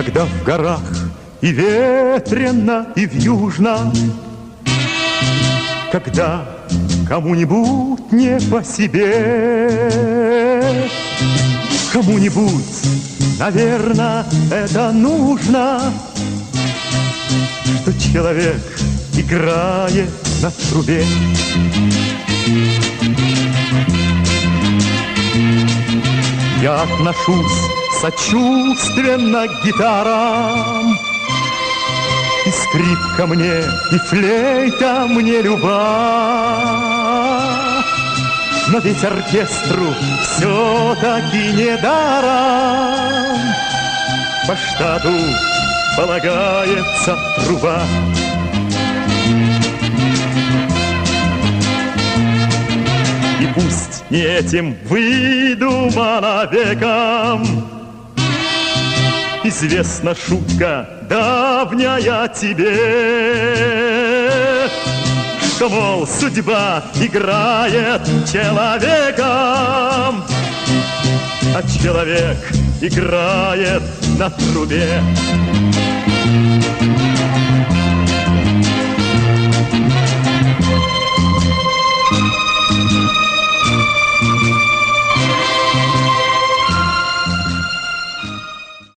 Когда в горах и ветрено, и вьюжно, когда кому-нибудь не по себе, кому-нибудь, наверное, это нужно, что человек играет на трубе. Я отношусь сочувственно к гитарам, и скрипка мне, и флейта мне люба. Но ведь оркестру все-таки не даром по штату полагается труба. И пусть не этим выдумано веком известна шутка давняя тебе, что, мол, судьба играет человеком, а человек играет на трубе.